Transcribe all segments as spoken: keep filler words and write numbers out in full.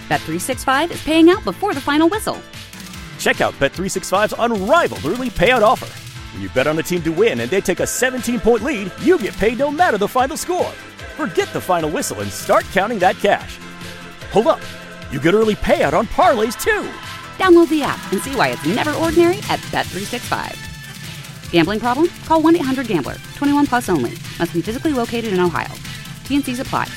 Bet three sixty-five is paying out before the final whistle. Check out Bet three sixty-five's unrivaled early payout offer. When you bet on a team to win and they take a seventeen-point lead, you get paid no matter the final score. Forget the final whistle and start counting that cash. Hold up. You get early payout on parlays, too. Download the app and see why it's never ordinary at Bet three sixty-five. Gambling problem? Call one eight hundred gambler. twenty-one plus only. Must be physically located in Ohio. T and C's apply.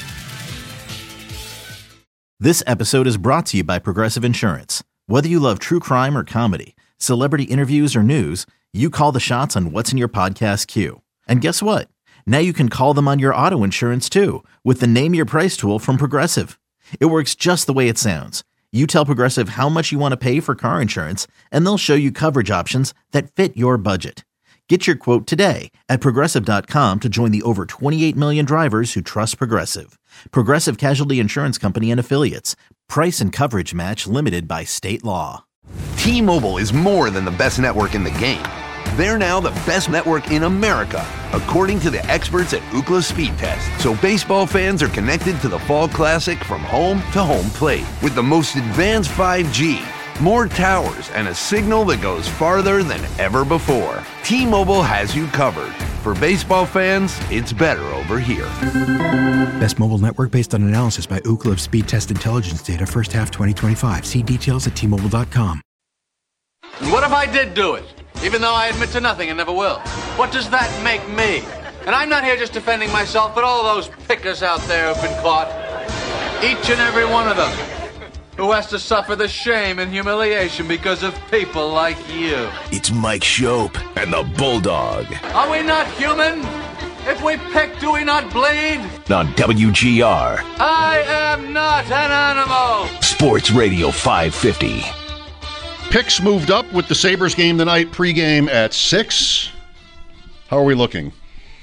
This episode is brought to you by Progressive Insurance. Whether you love true crime or comedy, celebrity interviews or news, you call the shots on what's in your podcast queue. And guess what? Now you can call them on your auto insurance too with the Name Your Price tool from Progressive. It works just the way it sounds. You tell Progressive how much you want to pay for car insurance, and they'll show you coverage options that fit your budget. Get your quote today at Progressive dot com to join the over twenty-eight million drivers who trust Progressive. Progressive Casualty Insurance Company and Affiliates. Price and coverage match limited by state law. T-Mobile is more than the best network in the game. They're now the best network in America, according to the experts at Ookla Speed Test. So baseball fans are connected to the Fall Classic from home to home plate with the most advanced five G, more towers, and a signal that goes farther than ever before. T-Mobile has you covered. For baseball fans, it's better over here. Best mobile network based on analysis by Ookla of Speed Test Intelligence data first half twenty twenty-five. See details at T Mobile dot com. What if I did do it? Even though I admit to nothing and never will. What does that make me? And I'm not here just defending myself, but all those pickers out there who've been caught. Each and every one of them. Who has to suffer the shame and humiliation because of people like you. It's Mike Shope and the Bulldog. Are we not human? If we pick, do we not bleed? On W G R. I am not an animal. Sports Radio five fifty. Picks moved up with the Sabres game tonight, pregame at six. How are we looking?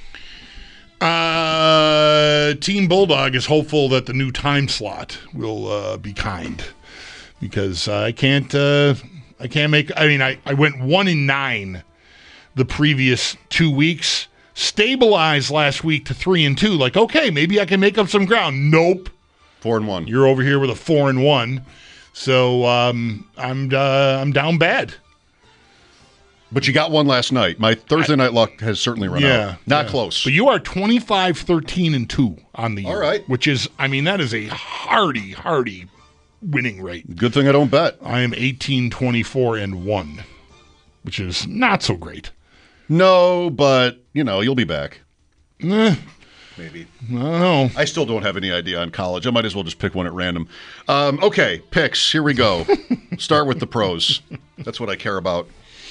Uh, Team Bulldog is hopeful that the new time slot will uh, be kind, because uh, I can't. Uh, I can't make. I mean, I, I went one in nine the previous two weeks. Stabilized last week to three and two. Like, okay, maybe I can make up some ground. Nope, four and one. You're over here with a four and one. So um, I'm uh, I'm down bad. But you got one last night. My Thursday night luck has certainly run yeah, out. Not yeah. close. But you are twenty-five, thirteen, and two on the year. All right. Which is, I mean, that is a hearty, hearty winning rate. Good thing I don't bet. I am eighteen, twenty-four, and one, which is not so great. No, but, you know, you'll be back. Eh. Maybe. I don't know. I still don't have any idea on college. I might as well just pick one at random. Um, okay, picks. Here we go. Start with the pros. That's what I care about.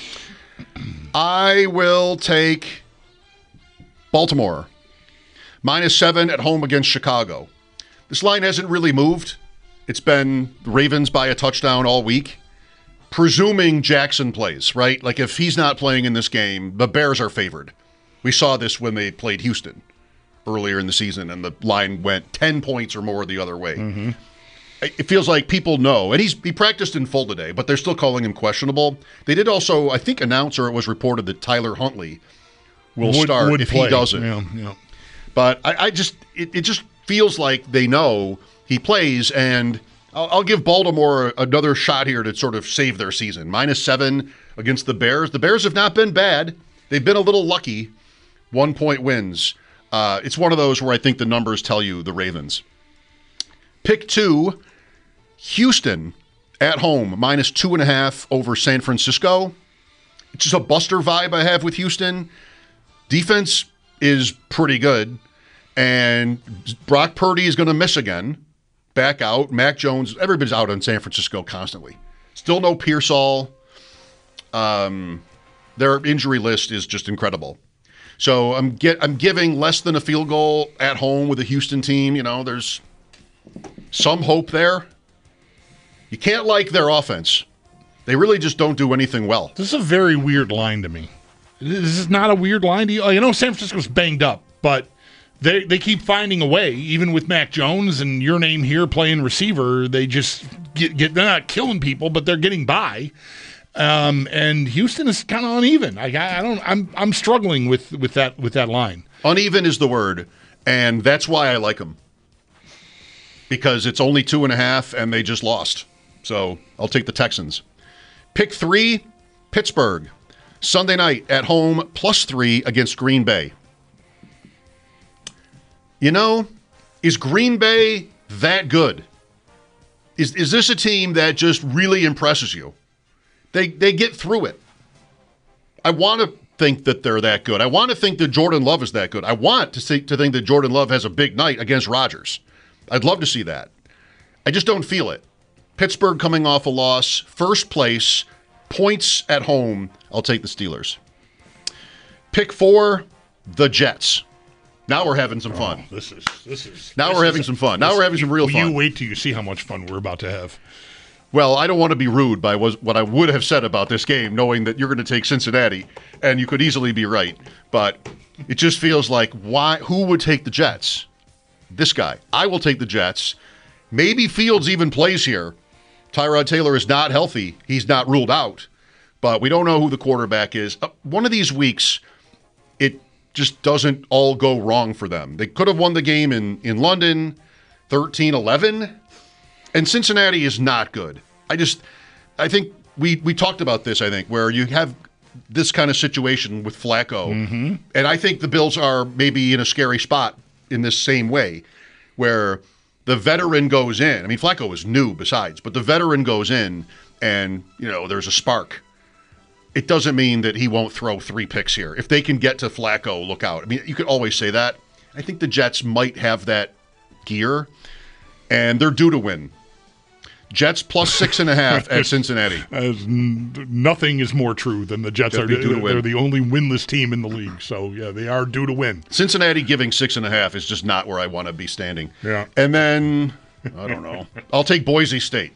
I will take Baltimore. Minus seven at home against Chicago. This line hasn't really moved. It's been Ravens by a touchdown all week. Presuming Jackson plays, right? Like if he's not playing in this game, the Bears are favored. We saw this when they played Houston earlier in the season, and the line went ten points or more the other way. Mm-hmm. It feels like people know, and he's he practiced in full today, but they're still calling him questionable. They did also, I think, announce, or it was reported that Tyler Huntley will would, start would if play. he doesn't. Yeah, yeah. But I, I just, it, it just feels like they know he plays, and I'll, I'll give Baltimore another shot here to sort of save their season. Minus seven against the Bears. The Bears have not been bad. They've been a little lucky. One-point wins. Uh, it's one of those where I think the numbers tell you the Ravens. Pick two, Houston at home, minus two and a half over San Francisco. It's just a buster vibe I have with Houston. Defense is pretty good, and Brock Purdy is going to miss again. Back out. Mac Jones, everybody's out on San Francisco constantly. Still no Pearsall. Um, their injury list is just incredible. So I'm get I'm giving less than a field goal at home with a Houston team. You know, there's some hope there. You can't like their offense. They really just don't do anything well. This is a very weird line to me. This is not a weird line to you. You know, San Francisco's banged up, but they they keep finding a way, even with Mac Jones and your name here playing receiver. They just get, get they're not killing people, but they're getting by. Um, and Houston is kind of uneven. I, I don't. I'm I'm struggling with, with that with that line. Uneven is the word, and that's why I like them. because it's only two and a half and they just lost. So I'll take the Texans. Pick three, Pittsburgh. Sunday night at home, plus three against Green Bay. You know, is Green Bay that good? Is is this a team that just really impresses you? They they get through it. I want to think that they're that good. I want to think that Jordan Love is that good. I want to see, to think that Jordan Love has a big night against Rodgers. I'd love to see that. I just don't feel it. Pittsburgh coming off a loss, first place, points at home. I'll take the Steelers. Pick four, the Jets. Now we're having some fun. Oh, this is this is. Now this we're is, having some fun. Now we're having some real fun. You wait till you see how much fun we're about to have. Well, I don't want to be rude by what I would have said about this game, knowing that you're going to take Cincinnati, and you could easily be right. But it just feels like, why? Who would take the Jets? This guy. I will take the Jets. Maybe Fields even plays here. Tyrod Taylor is not healthy. He's not ruled out. But we don't know who the quarterback is. Uh, one of these weeks, it just doesn't all go wrong for them. They could have won the game in, in London, thirteen eleven. And Cincinnati is not good. I just, I think we we talked about this, I think, where you have this kind of situation with Flacco. Mm-hmm. And I think the Bills are maybe in a scary spot in this same way, where the veteran goes in. I mean, Flacco is new besides, but the veteran goes in and, you know, there's a spark. It doesn't mean that he won't throw three picks here. If they can get to Flacco, look out. I mean, you could always say that. I think the Jets might have that gear, and they're due to win. Jets plus six and a half at Cincinnati. As n- nothing is more true than the Jets are. Due to win. They're the only winless team in the league. So, yeah, they are due to win. Cincinnati giving six and a half is just not where I want to be standing. Yeah. And then, I don't know. I'll take Boise State.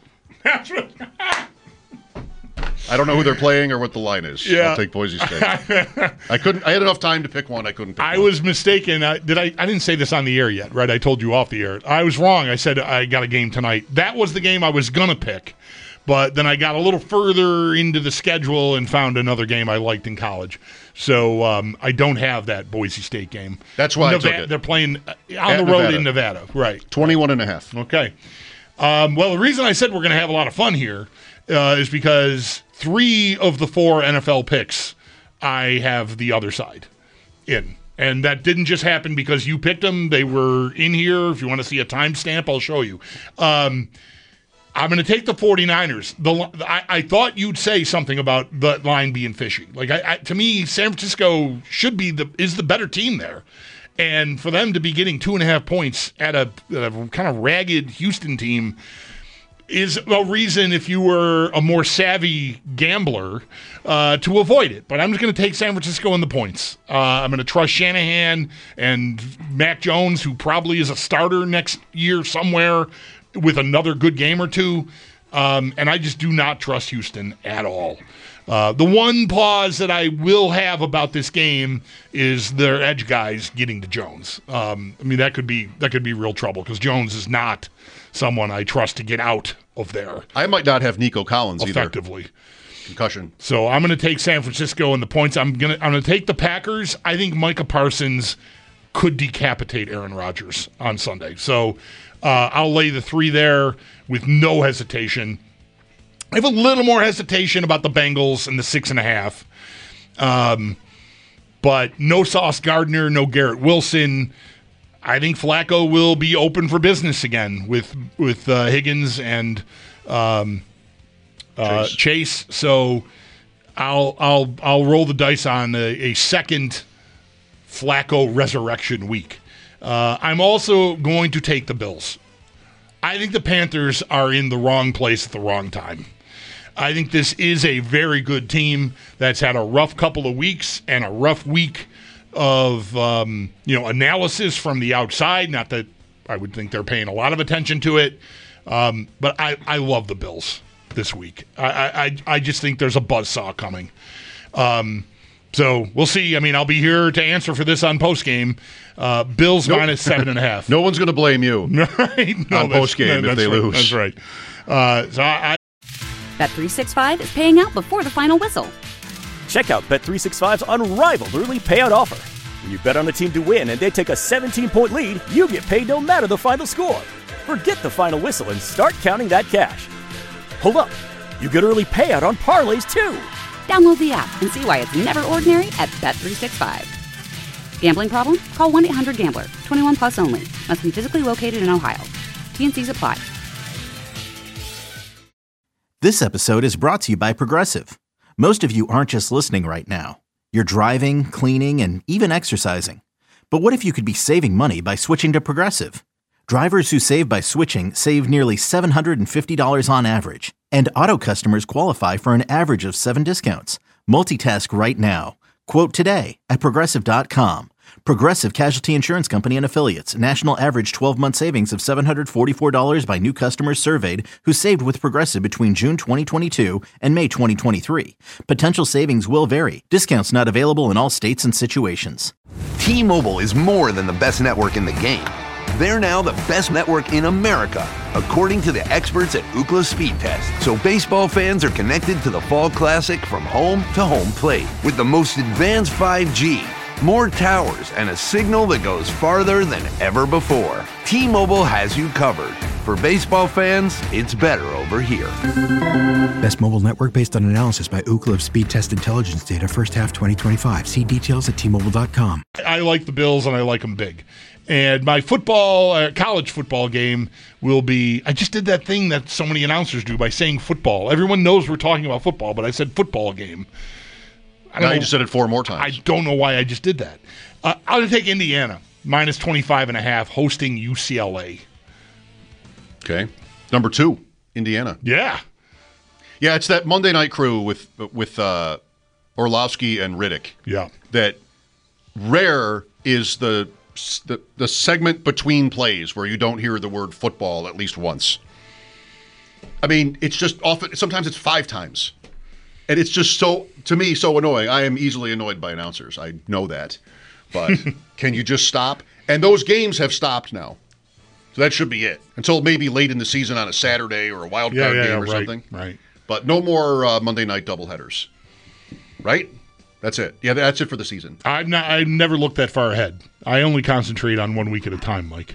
I don't know who they're playing or what the line is. Yeah. I'll take Boise State. I couldn't. I had enough time to pick one. I couldn't pick I one. was mistaken. I, did I? I didn't say this on the air yet, right? I told you off the air. I was wrong. I said I got a game tonight. That was the game I was gonna pick, but then I got a little further into the schedule and found another game I liked in college. So um, I don't have that Boise State game. That's why Nevada, I took it. They're playing on At the road Nevada. in Nevada, right? twenty-one and a half. Okay. Um, well, the reason I said we're going to have a lot of fun here uh, is because three of the four N F L picks I have the other side in. And that didn't just happen because you picked them. They were in here. If you want to see a timestamp, I'll show you. Um, I'm going to take the 49ers. The I, I thought you'd say something about the line being fishy. Like I, I, to me, San Francisco should be the is the better team there. And for them to be getting two and a half points at a, a kind of ragged Houston team is a reason, if you were a more savvy gambler, uh, to avoid it. But I'm just going to take San Francisco in the points. Uh, I'm going to trust Shanahan and Mac Jones, who probably is a starter next year somewhere with another good game or two. Um, and I just do not trust Houston at all. Uh, the one pause that I will have about this game is their edge guys getting to Jones. Um, I mean, that could be that could be real trouble because Jones is not someone I trust to get out of there. I might not have Nico Collins effectively. Either. Concussion. So I'm going to take San Francisco and the points. I'm going to I'm going to take the Packers. I think Micah Parsons could decapitate Aaron Rodgers on Sunday. So uh, I'll lay the three there with no hesitation. I have a little more hesitation about the Bengals and the six and a half. Um, but no Sauce Gardner, no Garrett Wilson. I think Flacco will be open for business again with with uh, Higgins and um, uh, Chase. Chase. So I'll I'll I'll roll the dice on a, a second Flacco resurrection week. Uh, I'm also going to take the Bills. I think the Panthers are in the wrong place at the wrong time. I think this is a very good team that's had a rough couple of weeks and a rough week of um, you know analysis from the outside. Not that I would think they're paying a lot of attention to it, um, but I, I love the Bills this week. I, I I just think there's a buzzsaw coming. Um, so we'll see. I mean, I'll be here to answer for this on postgame. Uh, Bills nope. minus seven and a half. No one's going to blame you right? no, on postgame no, if they right, lose. That's right. Uh, so I. I Bet three sixty-five is paying out before the final whistle. Check out Bet three sixty-five's unrivaled early payout offer. When you bet on a team to win and they take a seventeen-point lead, you get paid no matter the final score. Forget the final whistle and start counting that cash. Hold up. You get early payout on parlays, too. Download the app and see why it's never ordinary at Bet three sixty-five. Gambling problem? Call one eight hundred gambler. twenty-one plus only. Must be physically located in Ohio. T N Cs apply. This episode is brought to you by Progressive. Most of you aren't just listening right now. You're driving, cleaning, and even exercising. But what if you could be saving money by switching to Progressive? Drivers who save by switching save nearly seven hundred fifty dollars on average. And auto customers qualify for an average of seven discounts. Multitask right now. Quote today at Progressive dot com. Progressive Casualty Insurance Company and Affiliates. National average twelve-month savings of seven hundred forty-four dollars by new customers surveyed who saved with Progressive between June twenty twenty-two and May twenty twenty-three. Potential savings will vary. Discounts not available in all states and situations. T-Mobile is more than the best network in the game. They're now the best network in America, according to the experts at Ookla Speed Test. So baseball fans are connected to the Fall Classic from home to home plate with the most advanced five G, more towers, and a signal that goes farther than ever before. T-Mobile has you covered. For baseball fans, it's better over here. Best mobile network based on analysis by Ookla of Speed Test Intelligence data first half twenty twenty-five. See details at T Mobile dot com. I like the Bills, and I like them big. And my football, uh, college football game will be, I just did that thing that so many announcers do by saying football. Everyone knows we're talking about football, but I said football game. I now know, you just said it four more times. I don't know why I just did that. Uh, I'm going to take Indiana, minus twenty-five and a half, hosting U C L A. Okay. Number two, Indiana. Yeah. Yeah, it's that Monday Night Crew with with uh, Orlovsky and Riddick. Yeah. That rare is the, the the segment between plays where you don't hear the word football at least once. I mean, it's just often, sometimes it's five times. And it's just so, to me, so annoying. I am easily annoyed by announcers. I know that. But can you just stop? And those games have stopped now. So that should be it. Until maybe late in the season on a Saturday or a wild card yeah, yeah, game yeah, or right, something. Right. But no more uh, Monday night doubleheaders. Right? That's it. Yeah, that's it for the season. I've not, I never looked that far ahead. I only concentrate on one week at a time, Mike.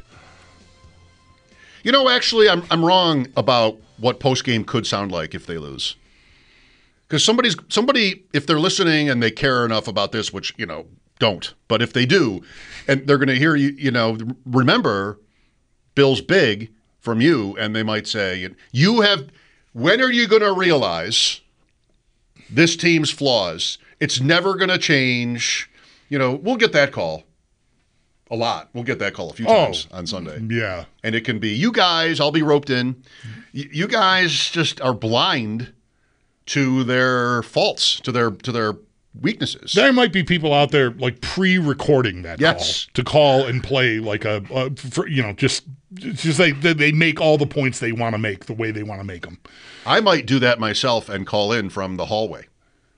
You know, actually, I'm I'm wrong about what postgame could sound like if they lose. Because somebody's somebody, if they're listening and they care enough about this, which, you know, don't. But if they do, and they're going to hear you, you know, remember Bill's big from you, and they might say, you have, when are you going to realize this team's flaws? It's never going to change. You know, we'll get that call a lot. We'll get that call a few times oh, on Sunday. Yeah. And it can be, you guys, I'll be roped in. You, you guys just are blind to their faults, to their to their weaknesses. There might be people out there like pre-recording that yes. call to call and play like a, a for, you know, just just they they make all the points they want to make the way they want to make them. I might do that myself and call in from the hallway.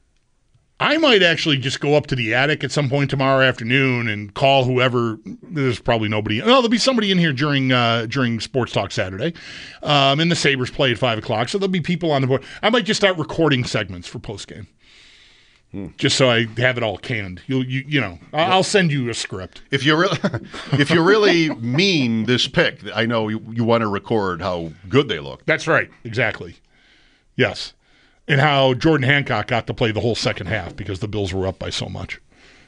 I might actually just go up to the attic at some point tomorrow afternoon and call whoever. There's probably nobody. No, there'll be somebody in here during uh, during Sports Talk Saturday. Um, and the Sabres play at five o'clock, so there'll be people on the board. I might just start recording segments for postgame, hmm. just so I have it all canned. You'll, you, you know, I'll send you a script. If you really, if you really mean this pick, I know you, you want to record how good they look. That's right, exactly. Yes. And how Jordan Hancock got to play the whole second half because the Bills were up by so much.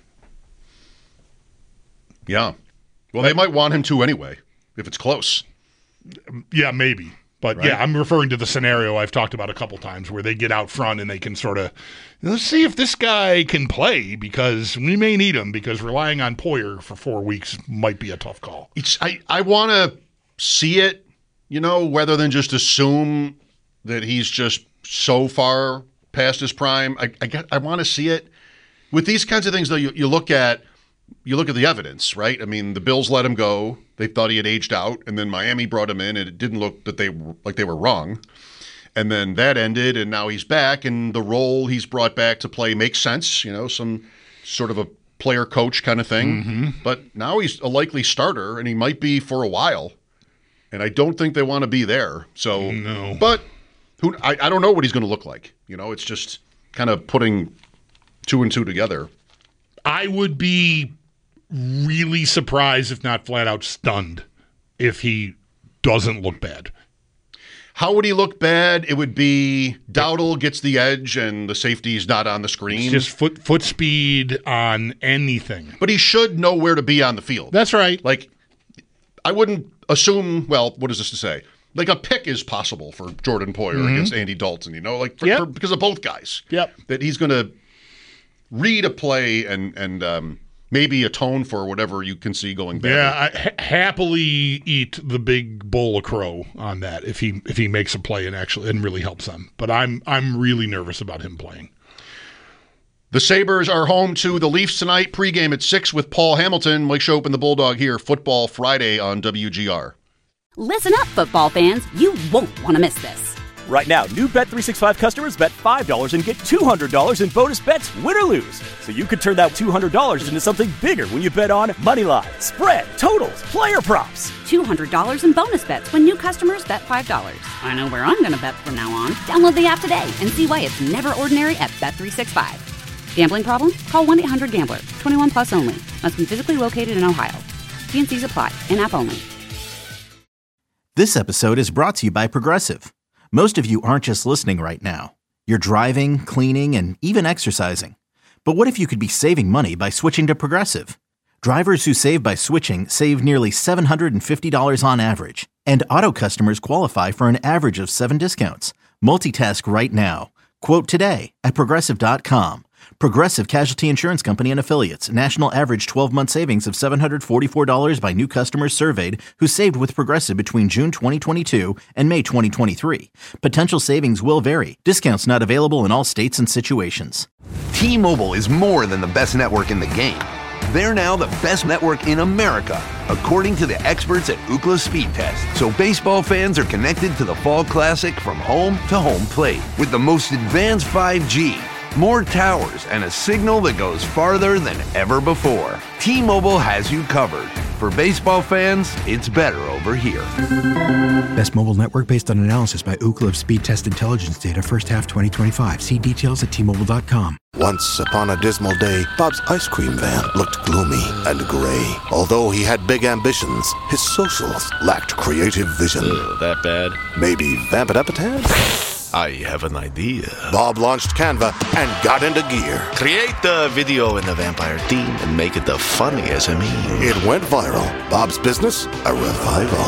Yeah. Well, they might want him to anyway, if it's close. Yeah, maybe. But, right? yeah, I'm referring to the scenario I've talked about a couple times where they get out front and they can sort of, let's see if this guy can play because we may need him because relying on Poyer for four weeks might be a tough call. It's I, I want to see it, you know, rather than just assume that he's just so far past his prime. I I, get, I want to see it. With these kinds of things, though, you, you look at you look at the evidence, right? I mean, the Bills let him go. They thought he had aged out, and then Miami brought him in, and it didn't look that they like they were wrong. And then that ended, and now he's back, and the role he's brought back to play makes sense. You know, some sort of a player coach kind of thing. Mm-hmm. But now he's a likely starter, and he might be for a while. And I don't think they want to be there. So, no. But who I, I don't know what he's going to look like. You know, it's just kind of putting two and two together. I would be really surprised, if not flat out stunned, if he doesn't look bad. How would he look bad? It would be Dowdle gets the edge and the safety's not on the screen. It's just foot foot speed on anything. But he should know where to be on the field. That's right. Like, I wouldn't assume, well, what is this to say? Like a pick is possible for Jordan Poyer mm-hmm. against Andy Dalton, you know, like for, yep. for, because of both guys. Yep. That he's going to read a play and, and um, maybe atone for whatever you can see going bad. Yeah, I ha- happily eat the big bowl of crow on that if he if he makes a play and actually and really helps them. But I'm I'm really nervous about him playing. The Sabres are home to the Leafs tonight. Pregame at six with Paul Hamilton. Mike Schopp and the Bulldog here. Football Friday on W G R. Listen up, football fans. You won't want to miss this. Right now, new Bet three sixty-five customers bet five dollars and get two hundred dollars in bonus bets, win or lose. So you could turn that two hundred dollars into something bigger when you bet on money line, spread, totals, player props. two hundred dollars in bonus bets when new customers bet five dollars. I know where I'm going to bet from now on. Download the app today and see why it's never ordinary at Bet three sixty-five. Gambling problem? Call one eight hundred gambler. twenty-one plus only. Must be physically located in Ohio. T and C's apply. In-app only. This episode is brought to you by Progressive. Most of you aren't just listening right now. You're driving, cleaning, and even exercising. But what if you could be saving money by switching to Progressive? Drivers who save by switching save nearly seven hundred fifty dollars on average. And auto customers qualify for an average of seven discounts. Multitask right now. Quote today at Progressive dot com. Progressive Casualty Insurance Company and Affiliates. National average twelve-month savings of seven hundred forty-four dollars by new customers surveyed who saved with Progressive between June twenty twenty-two and May twenty twenty-three. Potential savings will vary. Discounts not available in all states and situations. T-Mobile is more than the best network in the game. They're now the best network in America, according to the experts at Ookla Speed Test. So baseball fans are connected to the Fall Classic from home to home plate with the most advanced five G, more towers, and a signal that goes farther than ever before. T-Mobile has you covered. For baseball fans, it's better over here. Best mobile network based on analysis by Ookla of Speed Test Intelligence data first half twenty twenty-five. See details at T Mobile dot com. Once upon a dismal day, Bob's ice cream van looked gloomy and gray. Although he had big ambitions, his socials lacked creative vision. Uh, that bad? Maybe vamp it up a tad? I have an idea. Bob launched Canva and got into gear. Create the video in the vampire theme and make it the funniest of me. It went viral. Bob's business, a revival.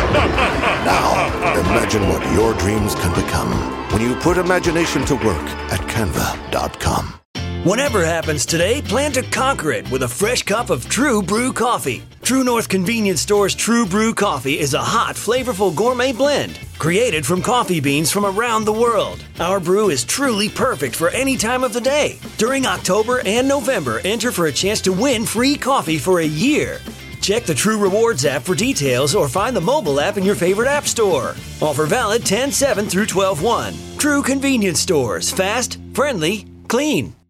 Now, imagine what your dreams can become when you put imagination to work at Canva dot com. Whatever happens today, plan to conquer it with a fresh cup of True Brew coffee. True North Convenience Store's True Brew coffee is a hot, flavorful gourmet blend created from coffee beans from around the world. Our brew is truly perfect for any time of the day. During October and November, enter for a chance to win free coffee for a year. Check the True Rewards app for details or find the mobile app in your favorite app store. Offer valid ten seven through twelve one. True Convenience Stores. Fast, friendly, clean.